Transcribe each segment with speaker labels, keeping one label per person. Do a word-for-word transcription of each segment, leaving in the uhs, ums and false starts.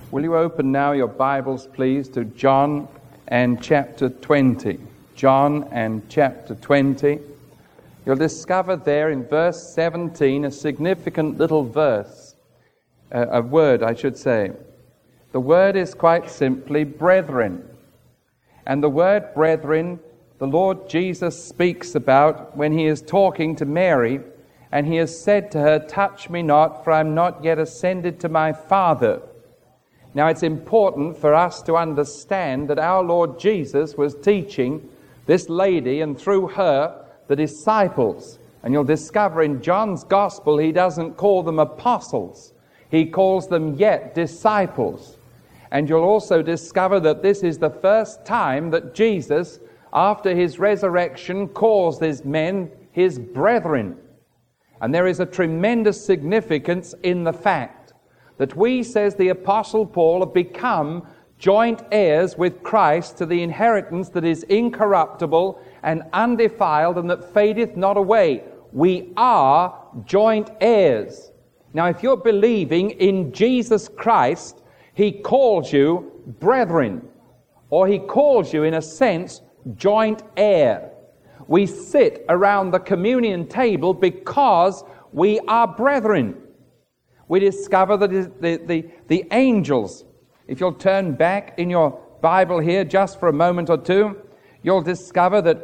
Speaker 1: Will you open now your Bibles, please, to John and chapter twenty. John and chapter twenty. You'll discover there in verse seventeen a significant little verse, uh, a word, I should say. The word is quite simply brethren. And the word brethren, the Lord Jesus speaks about when he is talking to Mary, and he has said to her, "Touch me not, for I am not yet ascended to my Father." Now, it's important for us to understand that our Lord Jesus was teaching this lady, and through her, the disciples. And you'll discover in John's Gospel, he doesn't call them apostles. He calls them yet disciples. And you'll also discover that this is the first time that Jesus, after his resurrection, calls these men his brethren. And there is a tremendous significance in the fact that we, says the Apostle Paul, have become joint heirs with Christ to the inheritance that is incorruptible and undefiled and that fadeth not away. We are joint heirs. Now, if you're believing in Jesus Christ, he calls you brethren, or he calls you, in a sense, joint heir. We sit around the communion table because we are brethren. We discover that the, the, the angels, if you'll turn back in your Bible here just for a moment or two, you'll discover that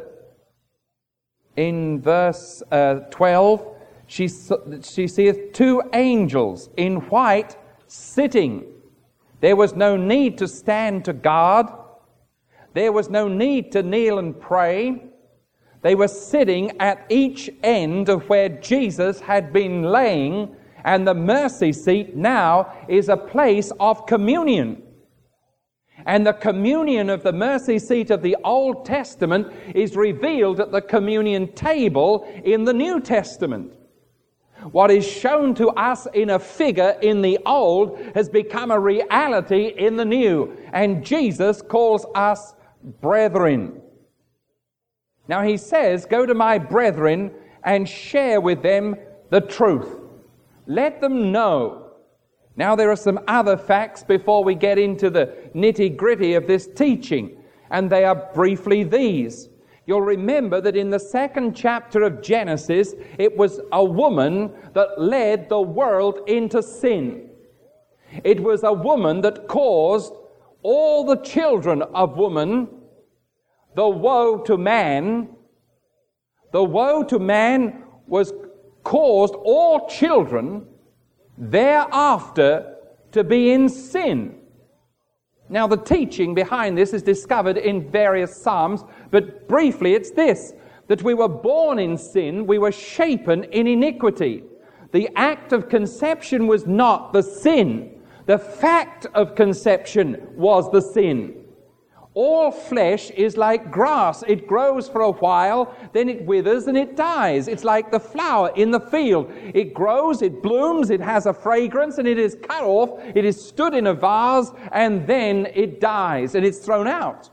Speaker 1: in verse uh, twelve, she, she seeth two angels in white sitting. There was no need to stand to guard. There was no need to kneel and pray. They were sitting at each end of where Jesus had been laying, and the mercy seat now is a place of communion. And the communion of the mercy seat of the Old Testament is revealed at the communion table in the New Testament. What is shown to us in a figure in the Old has become a reality in the New. And Jesus calls us brethren. Now he says, "Go to my brethren and share with them the truth." Let them know. Now there are some other facts before we get into the nitty-gritty of this teaching, and they are briefly these. You'll remember that in the second chapter of Genesis, it was a woman that led the world into sin. It was a woman that caused all the children of woman the woe to man. The woe to man was caused all children thereafter to be in sin. Now, the teaching behind this is discovered in various Psalms, but briefly it's this, that we were born in sin, we were shapen in iniquity. The act of conception was not the sin. The fact of conception was the sin. All flesh is like grass. It grows for a while, then it withers and it dies. It's like the flower in the field. It grows, it blooms, it has a fragrance, and it is cut off, it is stood in a vase, and then it dies, and it's thrown out.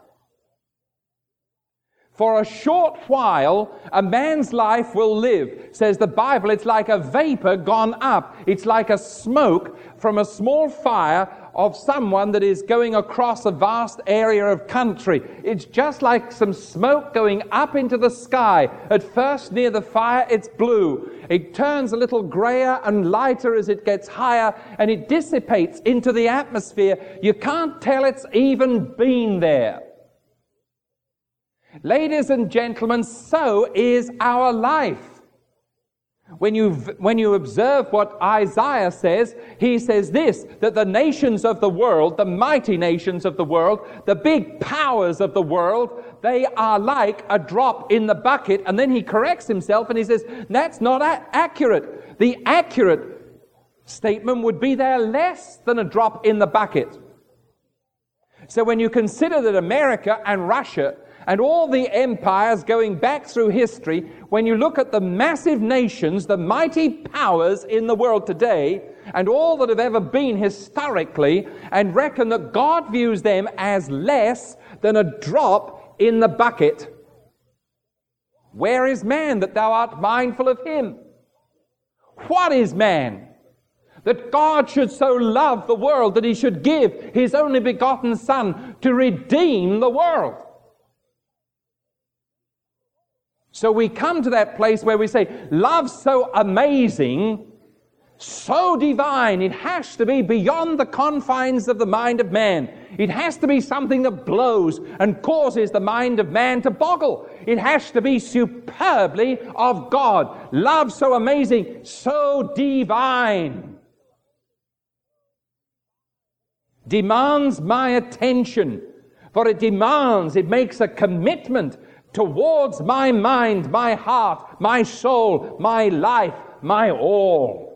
Speaker 1: For a short while, a man's life will live. Says the Bible, it's like a vapor gone up. It's like a smoke from a small fire of someone that is going across a vast area of country. It's just like some smoke going up into the sky. At first, near the fire, it's blue. It turns a little grayer and lighter as it gets higher, and it dissipates into the atmosphere. You can't tell it's even been there. Ladies and gentlemen, so is our life. When you, when you observe what Isaiah says, he says this, that the nations of the world, the mighty nations of the world, the big powers of the world, they are like a drop in the bucket. And then he corrects himself and he says, that's not a- accurate. The accurate statement would be they're less than a drop in the bucket. So when you consider that America and Russia and all the empires going back through history, when you look at the massive nations, the mighty powers in the world today, and all that have ever been historically, and reckon that God views them as less than a drop in the bucket, where is man that thou art mindful of him? What is man that God should so love the world that he should give his only begotten Son to redeem the world. So we come to that place where we say, love so amazing, so divine, it has to be beyond the confines of the mind of man. It has to be something that blows and causes the mind of man to boggle. It has to be superbly of God. Love so amazing, so divine. Demands my attention, for it demands, it makes a commitment towards my mind, my heart, my soul, my life, my all.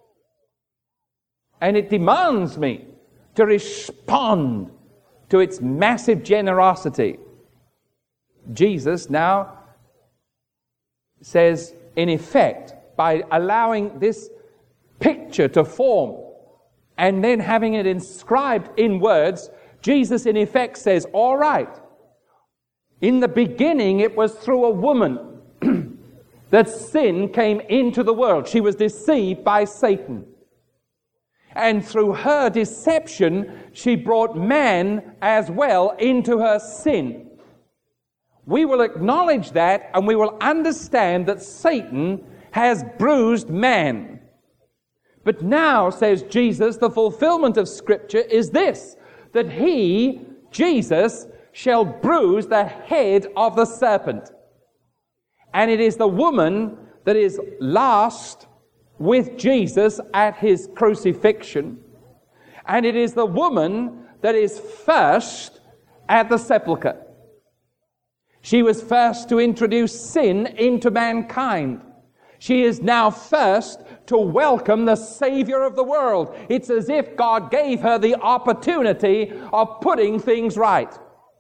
Speaker 1: And it demands me to respond to its massive generosity. Jesus now says, in effect, by allowing this picture to form and then having it inscribed in words, Jesus in effect says, all right, in the beginning it was through a woman that sin came into the world. She was deceived by Satan. And through her deception, she brought man as well into her sin. We will acknowledge that, and we will understand that Satan has bruised man. But now, says Jesus, the fulfillment of Scripture is this, that he, Jesus, shall bruise the head of the serpent. And it is the woman that is last with Jesus at his crucifixion. And it is the woman that is first at the sepulchre. She was first to introduce sin into mankind. She is now first to welcome the Savior of the world. It's as if God gave her the opportunity of putting things right.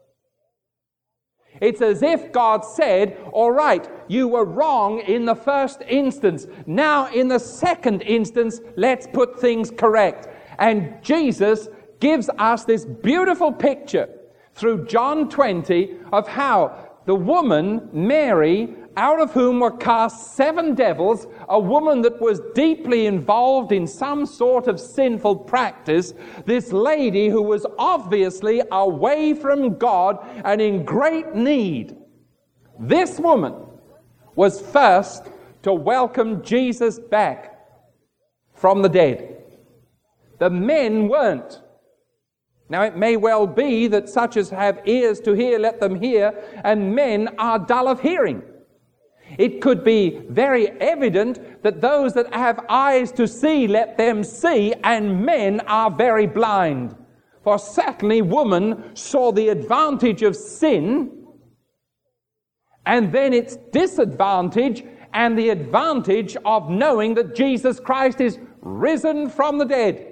Speaker 1: It's as if God said, all right, you were wrong in the first instance. Now in the second instance, let's put things correct. And Jesus gives us this beautiful picture through John twenty of how the woman, Mary, out of whom were cast seven devils, a woman that was deeply involved in some sort of sinful practice, this lady who was obviously away from God and in great need. This woman was first to welcome Jesus back from the dead. The men weren't. Now it may well be that such as have ears to hear, let them hear, and men are dull of hearing. It could be very evident that those that have eyes to see, let them see, and men are very blind. For certainly woman saw the advantage of sin, and then its disadvantage, and the advantage of knowing that Jesus Christ is risen from the dead.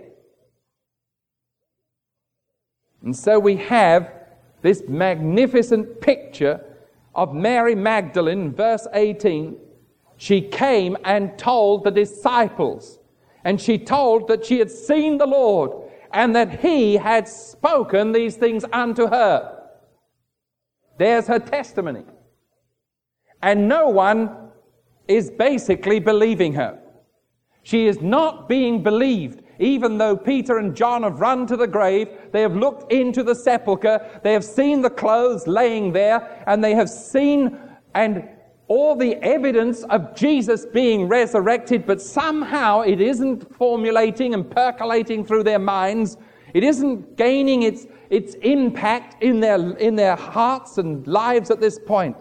Speaker 1: And so we have this magnificent picture of Mary Magdalene, verse eighteen. She came and told the disciples, and she told that she had seen the Lord, and that he had spoken these things unto her. There's her testimony. And no one is basically believing her. She is not being believed. Even though Peter and John have run to the grave, they have looked into the sepulchre, they have seen the clothes laying there, and they have seen and all the evidence of Jesus being resurrected, but somehow it isn't formulating and percolating through their minds. It isn't gaining its, its impact in their, in their hearts and lives at this point.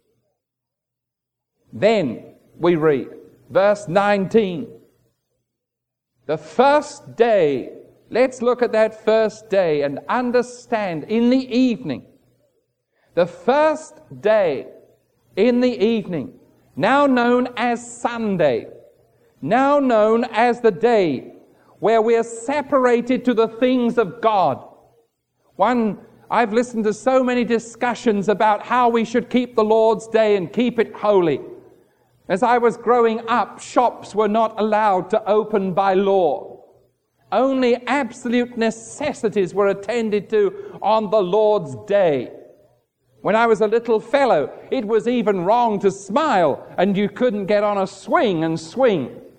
Speaker 1: Then we read, verse nineteen. The first day, let's look at that first day and understand in the evening. The first day in the evening, now known as Sunday, now known as the day where we are separated to the things of God. One, I've listened to so many discussions about how we should keep the Lord's Day and keep it holy. As I was growing up, shops were not allowed to open by law. Only absolute necessities were attended to on the Lord's Day. When I was a little fellow, it was even wrong to smile, and you couldn't get on a swing and swing.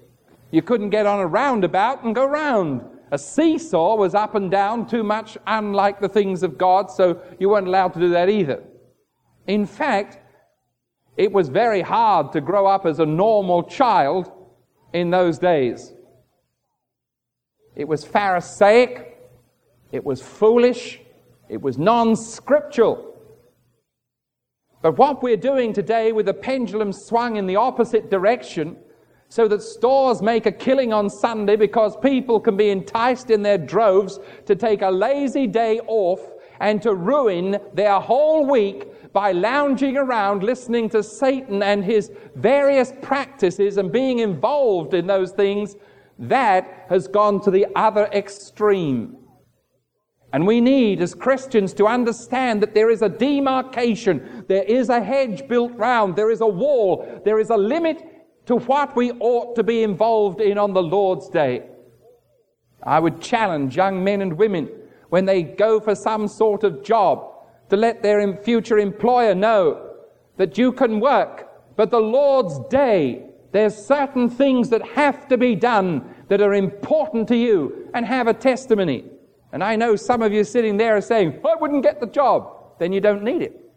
Speaker 1: You couldn't get on a roundabout and go round. A seesaw was up and down, too much unlike the things of God, so you weren't allowed to do that either. In fact, it was very hard to grow up as a normal child in those days. It was Pharisaic, it was foolish, it was non-scriptural. But what we're doing today with the pendulum swung in the opposite direction, so that stores make a killing on Sunday because people can be enticed in their droves to take a lazy day off and to ruin their whole week by lounging around listening to Satan and his various practices and being involved in those things, that has gone to the other extreme. And we need, as Christians, to understand that there is a demarcation, there is a hedge built round, there is a wall, there is a limit to what we ought to be involved in on the Lord's Day. I would challenge young men and women when they go for some sort of job to let their future employer know that you can work, but the Lord's Day, there's certain things that have to be done that are important to you, and have a testimony. And I know some of you sitting there are saying, I wouldn't get the job. Then you don't need it.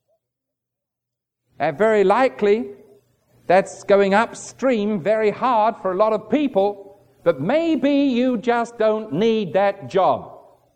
Speaker 1: And very likely, that's going upstream very hard for a lot of people, but maybe you just don't need that job.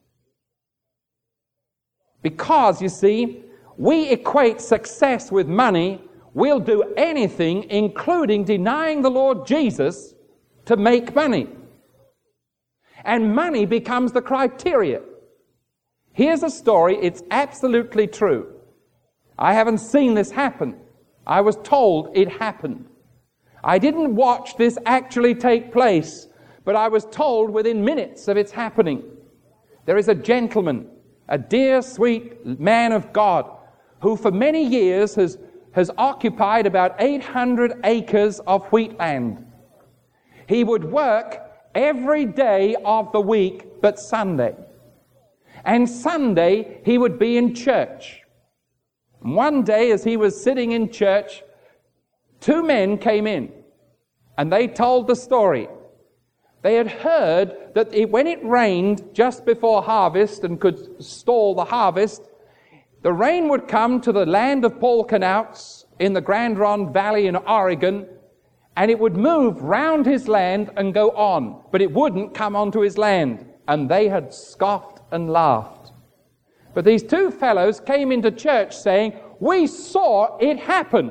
Speaker 1: Because, you see, we equate success with money. We'll do anything, including denying the Lord Jesus, to make money. And money becomes the criteria. Here's a story, it's absolutely true. I haven't seen this happen. I was told it happened. I didn't watch this actually take place, but I was told within minutes of its happening. There is a gentleman, a dear, sweet man of God, who for many years has, has occupied about eight hundred acres of wheat land. He would work every day of the week but Sunday. And Sunday he would be in church. And one day as he was sitting in church, two men came in and they told the story. They had heard that it, when it rained just before harvest and could stall the harvest, the rain would come to the land of Polkanauts in the Grand Ronde Valley in Oregon, and it would move round his land and go on, but it wouldn't come onto his land. And they had scoffed and laughed. But these two fellows came into church saying, we saw it happen.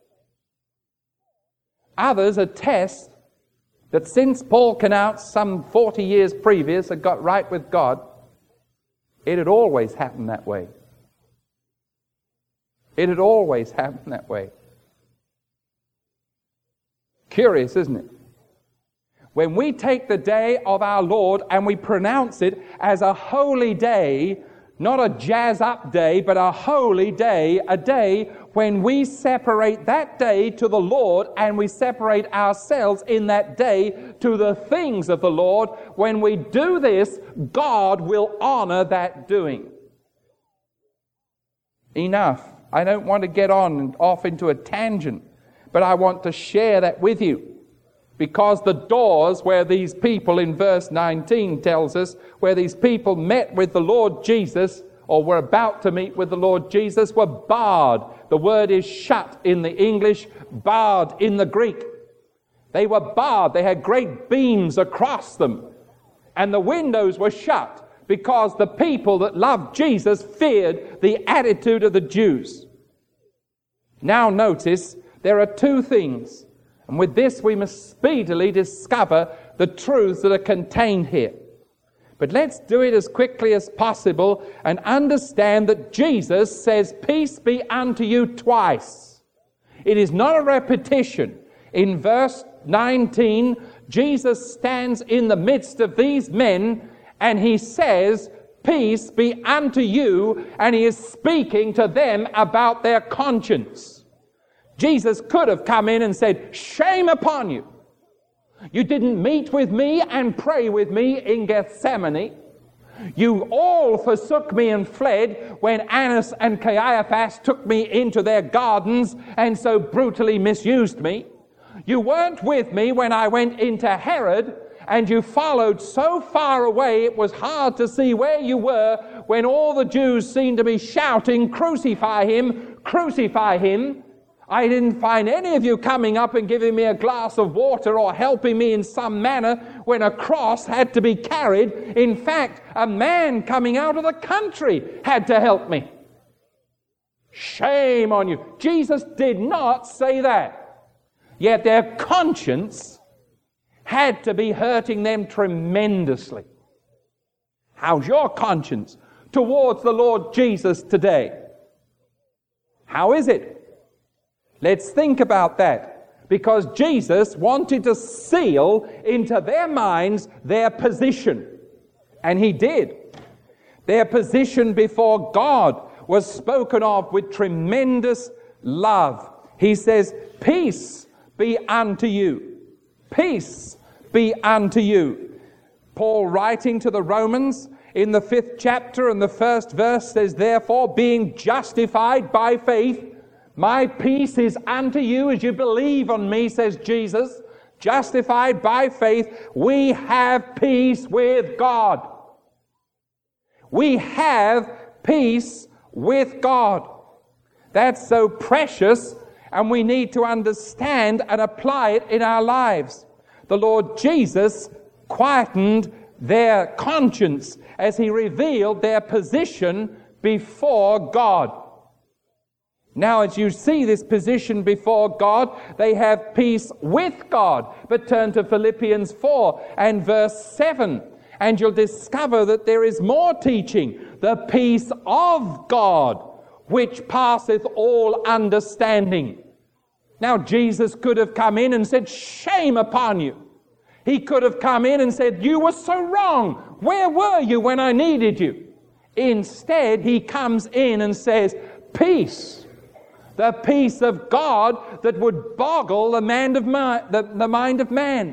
Speaker 1: Others attest that since Polkanauts, some forty years previous, had got right with God, it had always happened that way. It had always happened that way. Curious, isn't it? When we take the day of our Lord and we pronounce it as a holy day, not a jazz-up day, but a holy day, a day when we separate that day to the Lord and we separate ourselves in that day to the things of the Lord, when we do this, God will honor that doing. Enough. I don't want to get on and off into a tangent, but I want to share that with you. Because the doors where these people in verse nineteen tells us, where these people met with the Lord Jesus, or were about to meet with the Lord Jesus, were barred. The word is shut in the English, barred in the Greek. They were barred. They had great beams across them. And the windows were shut because the people that loved Jesus feared the attitude of the Jews. Now notice, there are two things. And with this we must speedily discover the truths that are contained here. But let's do it as quickly as possible and understand that Jesus says, peace be unto you twice. It is not a repetition. In verse nineteen, Jesus stands in the midst of these men and he says, peace be unto you, and he is speaking to them about their conscience. Jesus could have come in and said, shame upon you. You didn't meet with me and pray with me in Gethsemane. You all forsook me and fled when Annas and Caiaphas took me into their gardens and so brutally misused me. You weren't with me when I went into Herod, and you followed so far away it was hard to see where you were when all the Jews seemed to be shouting, crucify him, crucify him. I didn't find any of you coming up and giving me a glass of water or helping me in some manner when a cross had to be carried. In fact, a man coming out of the country had to help me. Shame on you. Jesus did not say that. Yet their conscience had to be hurting them tremendously. How's your conscience towards the Lord Jesus today? How is it? Let's think about that, because Jesus wanted to seal into their minds their position, and he did. Their position before God was spoken of with tremendous love. He says, peace be unto you. Peace be unto you. Paul, writing to the Romans in the fifth chapter and the first verse, says, therefore, being justified by faith, my peace is unto you as you believe on me, says Jesus. Justified by faith, we have peace with God. We have peace with God. That's so precious, and we need to understand and apply it in our lives. The Lord Jesus quietened their conscience as he revealed their position before God. Now, as you see this position before God, they have peace with God. But turn to Philippians four and verse seven, and you'll discover that there is more teaching. The peace of God, which passeth all understanding. Now, Jesus could have come in and said, shame upon you. He could have come in and said, you were so wrong. Where were you when I needed you? Instead, he comes in and says, peace. The peace of God that would boggle the mind of, mi- the, the mind of man.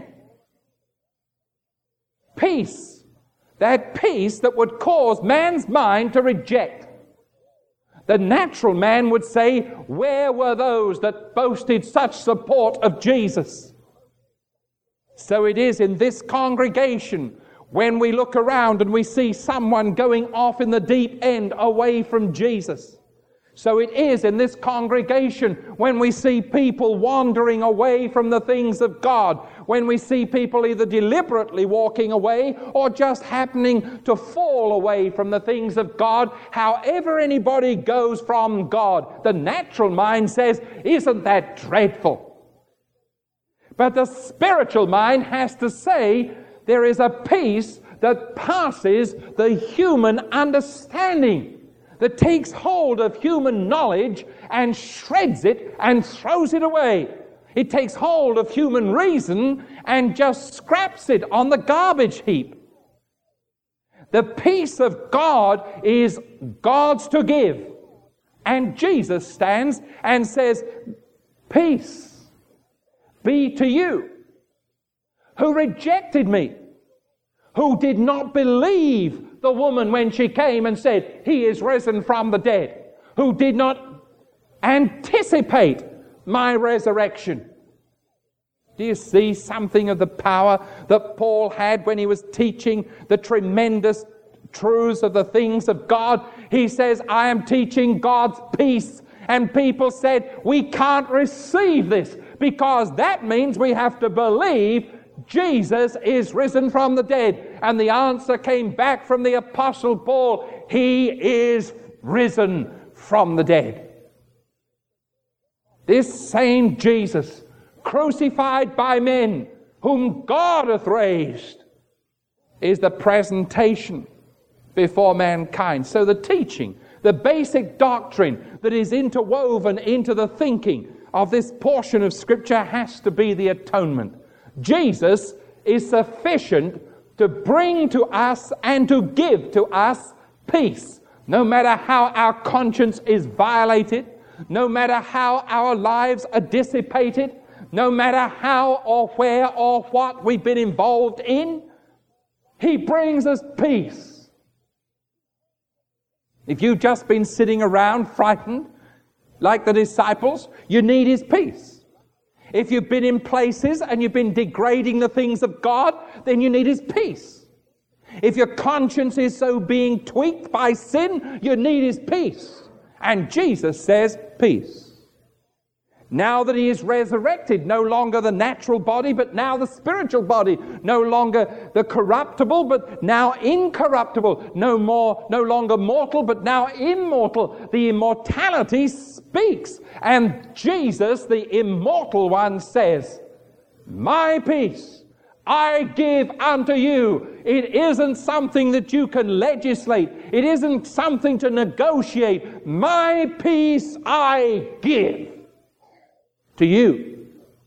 Speaker 1: Peace. That peace that would cause man's mind to reject. The natural man would say, where were those that boasted such support of Jesus? So it is in this congregation when we look around and we see someone going off in the deep end away from Jesus. So it is in this congregation when we see people wandering away from the things of God, when we see people either deliberately walking away or just happening to fall away from the things of God. However anybody goes from God, the natural mind says, isn't that dreadful? But the spiritual mind has to say, there is a peace that passes the human understanding, that takes hold of human knowledge and shreds it and throws it away. It takes hold of human reason and just scraps it on the garbage heap. The peace of God is God's to give. And Jesus stands and says, peace be to you, who rejected me, who did not believe the woman when she came and said, he is risen from the dead, who did not anticipate my resurrection. Do you see something of the power that Paul had when he was teaching the tremendous truths of the things of God? He says, I am teaching God's peace. And people said, we can't receive this because that means we have to believe Jesus is risen from the dead. And the answer came back from the Apostle Paul, he is risen from the dead. This same Jesus, crucified by men, whom God hath raised, is the presentation before mankind. So the teaching, the basic doctrine that is interwoven into the thinking of this portion of Scripture has to be the atonement. Jesus is sufficient to bring to us and to give to us peace, no matter how our conscience is violated, no matter how our lives are dissipated, no matter how or where or what we've been involved in. He brings us peace. If you've just been sitting around frightened like the disciples, you need His peace. If you've been in places and you've been degrading the things of God, then you need His peace. If your conscience is so being tweaked by sin, you need His peace. And Jesus says, peace. Now that He is resurrected, no longer the natural body, but now the spiritual body. No longer the corruptible, but now incorruptible. No more, no longer mortal, but now immortal. The immortality speaks. And Jesus, the immortal one, says, my peace I give unto you. It isn't something that you can legislate. It isn't something to negotiate. My peace I give to you.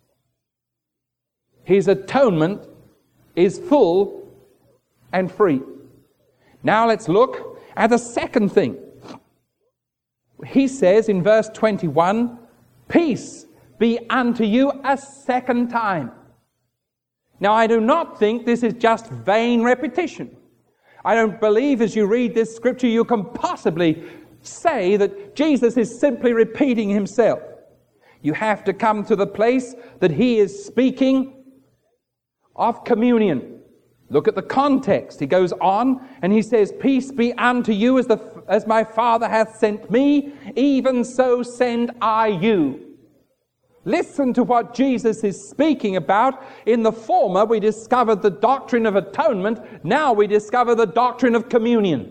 Speaker 1: His atonement is full and free. Now let's look at the second thing. He says in verse twenty-one, peace be unto you a second time. Now I do not think this is just vain repetition. I don't believe as you read this scripture you can possibly say that Jesus is simply repeating himself. You have to come to the place that he is speaking of communion. Look at the context. He goes on and he says, peace be unto you as, the, as my Father hath sent me, even so send I you. Listen to what Jesus is speaking about. In the former, we discovered the doctrine of atonement. Now we discover the doctrine of communion.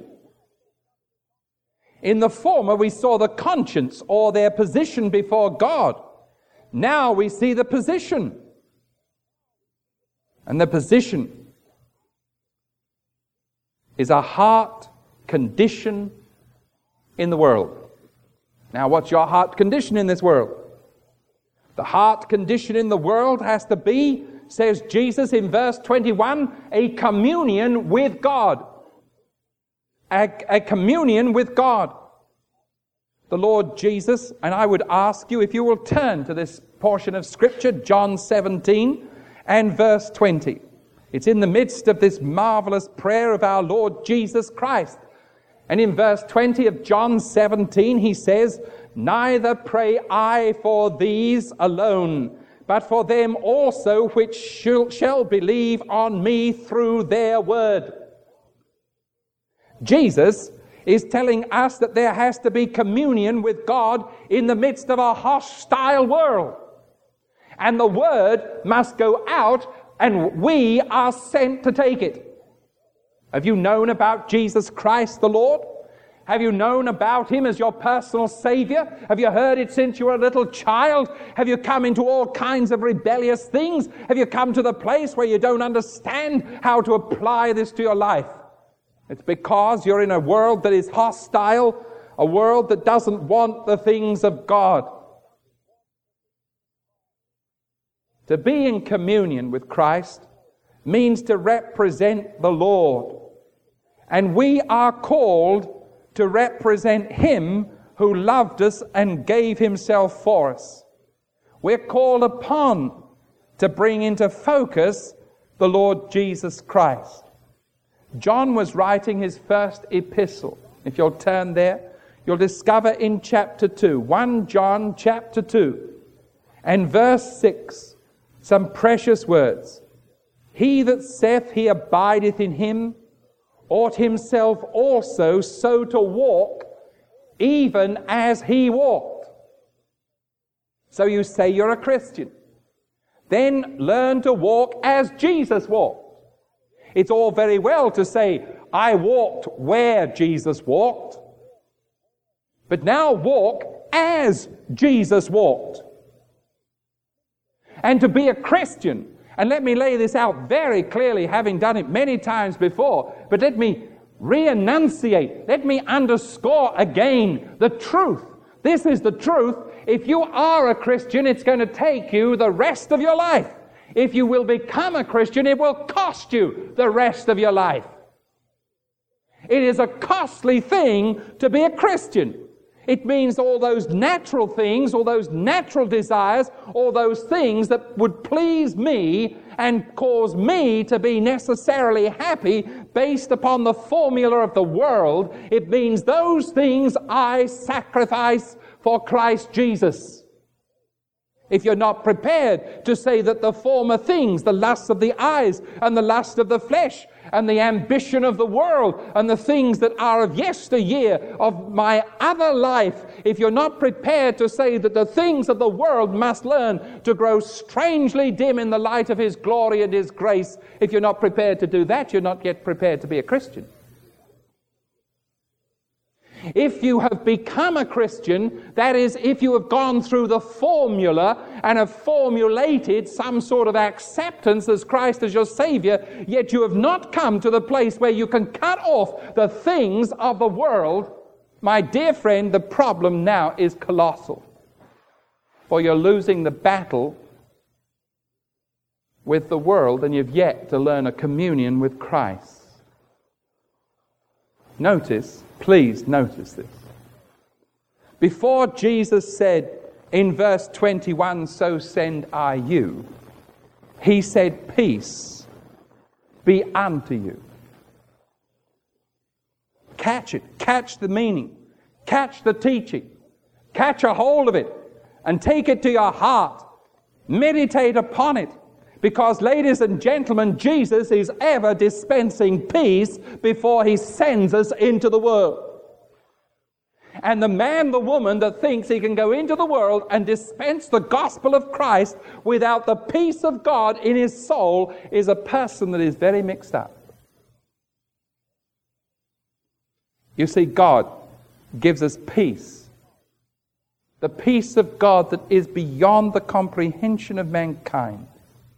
Speaker 1: In the former, we saw the conscience or their position before God. Now we see the position. And the position is a heart condition in the world. Now, what's your heart condition in this world? The heart condition in the world has to be, says Jesus in verse twenty-one, a communion with God. A, a communion with God. The Lord Jesus, and I would ask you if you will turn to this portion of Scripture, John seventeen and verse twenty. It's in the midst of this marvelous prayer of our Lord Jesus Christ. And in verse twenty of John seventeen, he says, neither pray I for these alone, but for them also which shall, shall believe on me through their word. Jesus is telling us that there has to be communion with God in the midst of a hostile world. And the word must go out, and we are sent to take it. Have you known about Jesus Christ the Lord? Have you known about him as your personal Savior? Have you heard it since you were a little child? Have you come into all kinds of rebellious things? Have you come to the place where you don't understand how to apply this to your life? It's because you're in a world that is hostile, a world that doesn't want the things of God. To be in communion with Christ means to represent the Lord. And we are called to represent him who loved us and gave himself for us. We're called upon to bring into focus the Lord Jesus Christ. John was writing his first epistle. If you'll turn there, you'll discover in chapter two, First John chapter two, and verse six, some precious words. He that saith he abideth in him ought himself also so to walk, even as he walked. So you say you're a Christian. Then learn to walk as Jesus walked. It's all very well to say, I walked where Jesus walked, but now walk as Jesus walked. And to be a Christian, and let me lay this out very clearly, having done it many times before, but let me re-enunciate, let me underscore again the truth. This is the truth. If you are a Christian, it's going to take you the rest of your life. If you will become a Christian, it will cost you the rest of your life. It is a costly thing to be a Christian. It means all those natural things, all those natural desires, all those things that would please me and cause me to be necessarily happy based upon the formula of the world. It means those things I sacrifice for Christ Jesus. if you're not prepared to say that the former things, the lust of the eyes and the lust of the flesh and the ambition of the world and the things that are of yesteryear of my other life, if you're not prepared to say that the things of the world must learn to grow strangely dim in the light of His glory and His grace, if you're not prepared to do that, you're not yet prepared to be a Christian. If you have become a Christian, that is, if you have gone through the formula and have formulated some sort of acceptance as Christ as your Savior, yet you have not come to the place where you can cut off the things of the world, my dear friend, the problem now is colossal. For you're losing the battle with the world and you've yet to learn a communion with Christ. Notice, please notice this. Before Jesus said in verse twenty-one, "So send I you," He said, "Peace be unto you." Catch it. Catch the meaning. Catch the teaching. Catch a hold of it and take it to your heart. Meditate upon it. Because, ladies and gentlemen, Jesus is ever dispensing peace before He sends us into the world. And the man, the woman that thinks he can go into the world and dispense the gospel of Christ without the peace of God in his soul is a person that is very mixed up. You see, God gives us peace. The peace of God that is beyond the comprehension of mankind.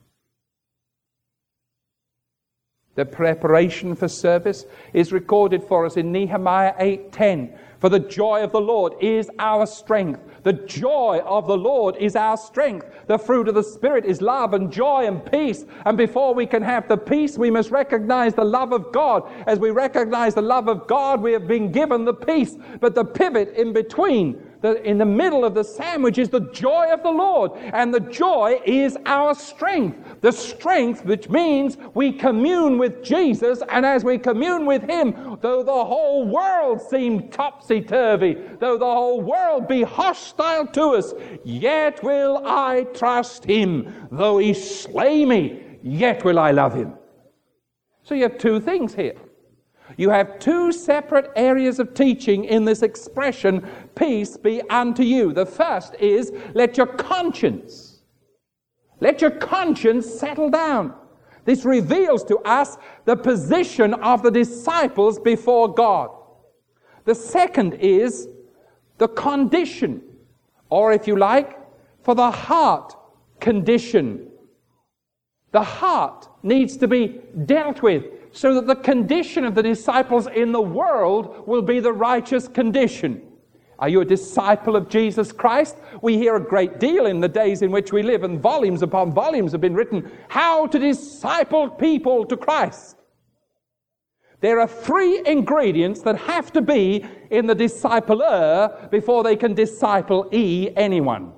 Speaker 1: The preparation for service is recorded for us in Nehemiah eight ten. For the joy of the Lord is our strength. The joy of the Lord is our strength. The fruit of the Spirit is love and joy and peace. And before we can have the peace, we must recognize the love of God. As we recognize the love of God, we have been given the peace. But the pivot in between, the, in the middle of the sandwich, is the joy of the Lord. And the joy is our strength. The strength which means we commune with Jesus, and as we commune with Him, though the whole world seem topsy-turvy, though the whole world be hostile to us, yet will I trust Him. Though He slay me, yet will I love Him. So you have two things here. You have two separate areas of teaching in this expression, peace be unto you. The first is, let your conscience Let your conscience settle down. This reveals to us the position of the disciples before God. The second is the condition, or if you like, for the heart condition. The heart needs to be dealt with so that the condition of the disciples in the world will be the righteous condition. Are you a disciple of Jesus Christ? We hear a great deal in the days in which we live, and volumes upon volumes have been written, how to disciple people to Christ. There are three ingredients that have to be in the discipler before they can disciple-e anyone.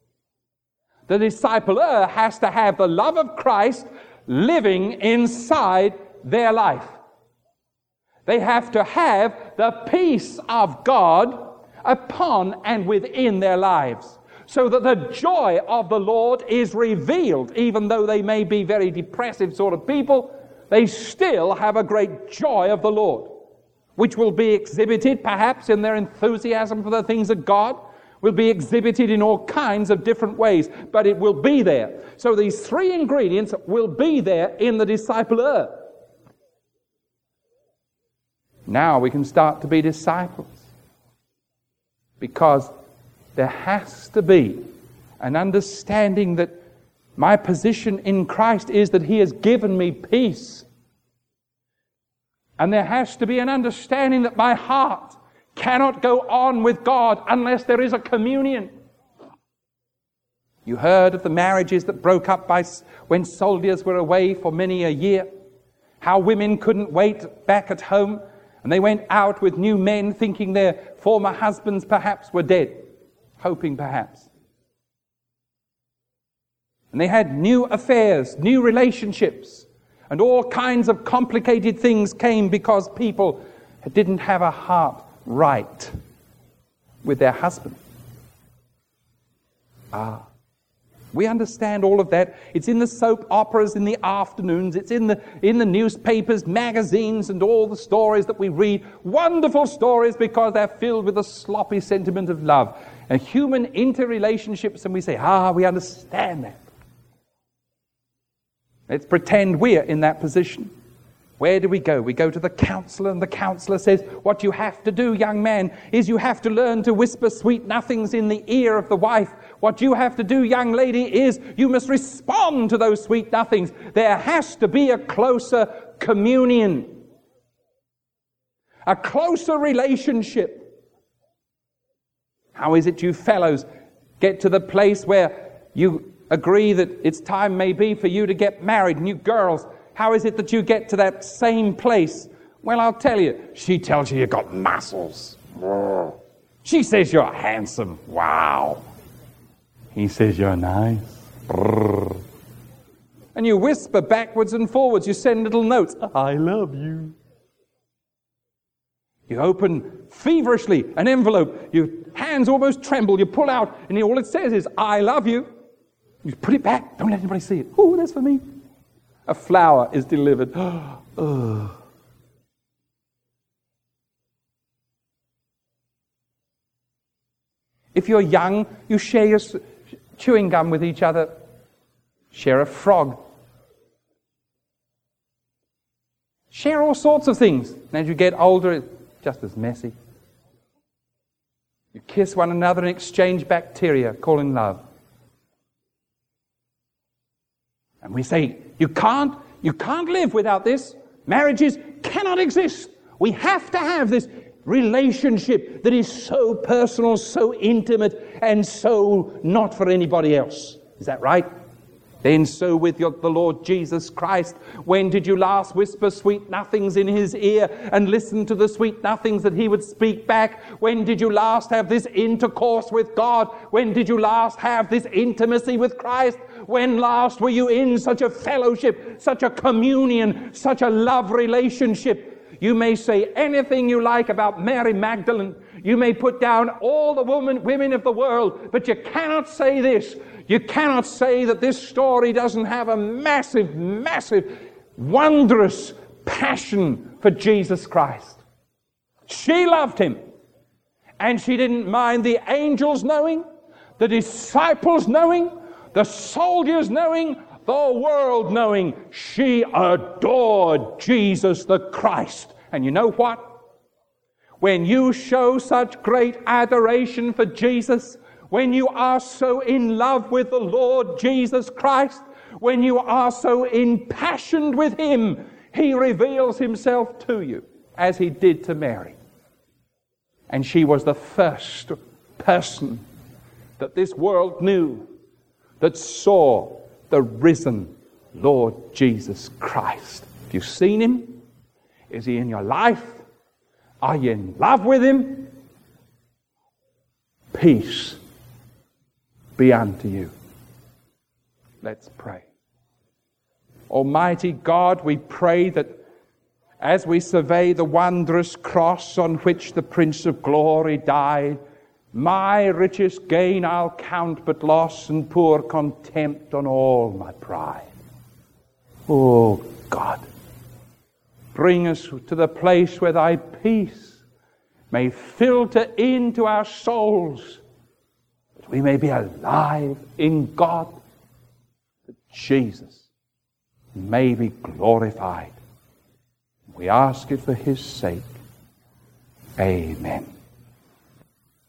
Speaker 1: The discipler has to have the love of Christ living inside their life. They have to have the peace of God upon and within their lives, so that the joy of the Lord is revealed. Even though they may be very depressive sort of people, they still have a great joy of the Lord, which will be exhibited perhaps in their enthusiasm for the things of God, will be exhibited in all kinds of different ways, but it will be there. So these three ingredients will be there in the discipler. Now we can start to be disciples. Because there has to be an understanding that my position in Christ is that He has given me peace. And there has to be an understanding that my heart cannot go on with God unless there is a communion. You heard of the marriages that broke up by when soldiers were away for many a year. How women couldn't wait back at home, and they went out with new men thinking their former husbands perhaps were dead, hoping perhaps. And they had new affairs, new relationships, and all kinds of complicated things came because people didn't have a heart right with their husband. Ah, We understand all of that. It's in the soap operas in the afternoons. It's in the, in the newspapers, magazines, and all the stories that we read. Wonderful stories because they're filled with a sloppy sentiment of love and human interrelationships, and we say, ah, we understand that. Let's pretend we're in that position. Where do we go? We go to the counselor, and the counselor says, what you have to do, young man, is you have to learn to whisper sweet nothings in the ear of the wife. What you have to do, young lady, is you must respond to those sweet nothings. There has to be a closer communion, a closer relationship. How is it you fellows get to the place where you agree that it's time maybe for you to get married, and you girls, how is it that you get to that same place? Well, I'll tell you. She tells you you've got muscles. She says you're handsome. Wow. He says you're nice. And you whisper backwards and forwards. You send little notes. I love you. You open feverishly an envelope. Your hands almost tremble. You pull out, and all it says is, I love you. You put it back. Don't let anybody see it. Oh, that's for me. A flower is delivered. Oh. If you're young, you share your chewing gum with each other. Share a frog. Share all sorts of things. And as you get older, it's just as messy. You kiss one another and exchange bacteria, calling love. And we say, you can't, you can't live without this. Marriages cannot exist. We have to have this relationship that is so personal, so intimate, and so not for anybody else. Is that right? Then so with your, the Lord Jesus Christ. When did you last whisper sweet nothings in his ear and listen to the sweet nothings that he would speak back? When did you last have this intercourse with God? When did you last have this intimacy with Christ? When last were you in such a fellowship, such a communion, such a love relationship? You may say anything you like about Mary Magdalene. You may put down all the woman, women of the world, but you cannot say this. You cannot say that this story doesn't have a massive, massive, wondrous passion for Jesus Christ. She loved him, and she didn't mind the angels knowing, the disciples knowing, the soldiers knowing, the world knowing. She adored Jesus the Christ. And you know what? When you show such great adoration for Jesus, when you are so in love with the Lord Jesus Christ, when you are so impassioned with him, he reveals himself to you, as he did to Mary. And she was the first person that this world knew that saw the risen Lord Jesus Christ. Have you seen him? Is he in your life? Are you in love with him? Peace be unto you. Let's pray. Almighty God, we pray that as we survey the wondrous cross on which the Prince of Glory died, my richest gain I'll count but loss, and pour contempt on all my pride. Oh God, bring us to the place where thy peace may filter into our souls, that we may be alive in God, that Jesus may be glorified. We ask it for his sake. Amen.